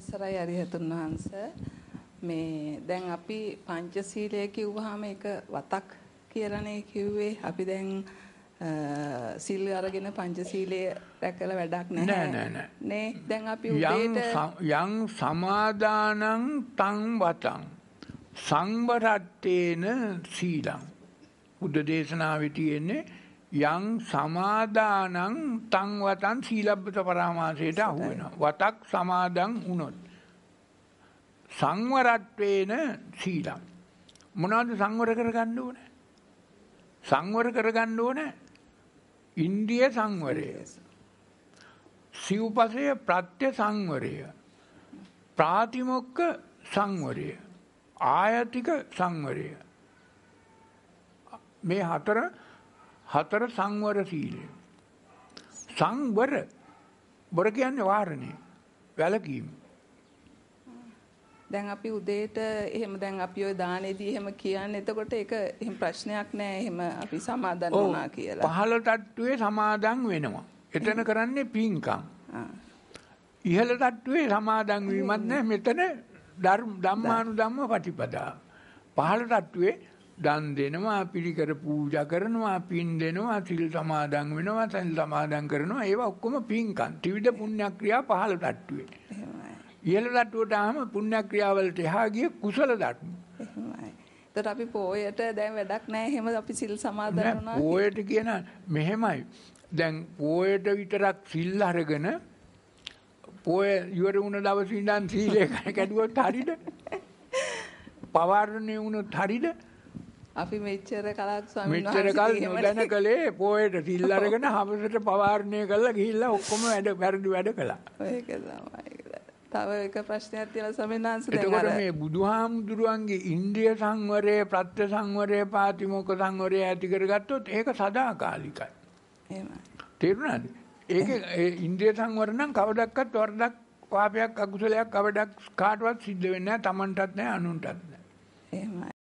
අවසරයි අරිහතුන් වහන්සේ. මේ දැන් අපි පංචශීලය කිව්වහම ඒක වතක් කියලානේ කිව්වේ. අපි දැන් සීල් අරගෙන පංචශීලය රැකලා වැඩක් නැහැ. නෑ. නේ දැන් අපි උදේට යං සමාදානං තං වතං සංවරත්තේන සීලං. බුද්ධ දේශනාවේ තියෙන්නේ යං සමාදානං තං වතං සීලබ්බත පරාමාසයට අහු වෙනවා. වතක් සමාදන් වුණොත් සංවරත්වේන සීලං. මොනවද සංවර කරගන්න ඕනේ? සංවර කරගන්න ඕනේ ඉන්ද්‍රිය සංවරය, සිව්පසය ප්‍රත්‍ය සංවරය, ප්‍රාතිමොක්ඛ සංවරය, ආයතික සංවරය. මේ හතර සංවර සීලය. සංවර බොර කියන්නේ වාරණය, වැළකීම. දැන් අපි උදේට එහෙම දැන් අපි ওই දානේදී එහෙම කියන්නේ එතකොට ඒක එහෙම ප්‍රශ්නයක් නෑ එහෙම අපි සමාදන් වුණා කියලා. පහළ තට්ටුවේ සමාදන් වෙනවා. එතන කරන්නේ පින්කම්. ඉහළ තට්ටුවේ සමාදන් වීමක් නෑ. මෙතන ධම්මානුධම්ම පටිපදා. පහළ තට්ටුවේ දන් දෙනවා, පිළිකර පූජා කරනවා, පින් දෙනවා, සිල් සමාදන් වෙනවා, සල් සමාදන් කරනවා. ඒවා ඔක්කොම පින්කම්. ත්‍රිවිධ පුණ්‍ය ක්‍රියා පහළ තට්ටුවේ. ඉහළ තට්ටුවට ආවම පුණ්‍ය ක්‍රියාවලට එහා ගිය කුසල ධර්ම. එහෙමයි. ඒතර අපි පොයට දැන් වැඩක් නැහැ. එහෙම අපි සිල් සමාදන් වුණා. පොයට කියන මෙහෙමයි. දැන් පොයට විතරක් සිල් අරගෙන පොය ඉවර වුණ දවසේ ඉඳන් සීලය කැඩුවොත් හරියද? පවාරණේ වුණොත් හරියද? අපි මෙච්චර කලක් ස්වාමීන් වහන්සේ මෙච්චර කල් නොදැන කලේ පොයට සිල් අරගෙන හවසට පවාරණය කළා ගිහිල්ලා ඔක්කොම වැඩ කළා. ඒක තමයි. තව එක ප්‍රශ්නයක් තියෙනවා ස්වාමීන් වහන්සේ. එතකොට මේ බුදුහාමුදුරුවන්ගේ ඉන්ද්‍රිය සංවරය, ප්‍රත්‍ය සංවරය, පාතිමොක්ඛ සංවරය ඇති කරගත්තොත් ඒක සදාකාලිකයි. එහෙමයි. තේරුණාද? ඒකේ ඉන්ද්‍රිය සංවර නම් කවදක්වත් වරදක්, පාපයක්, අකුසලයක් කවදක් කාටවත් සිද්ධ වෙන්නේ නැහැ. Tamanටත් නැහැ, අනුන්ටත් නැහැ. එහෙමයි.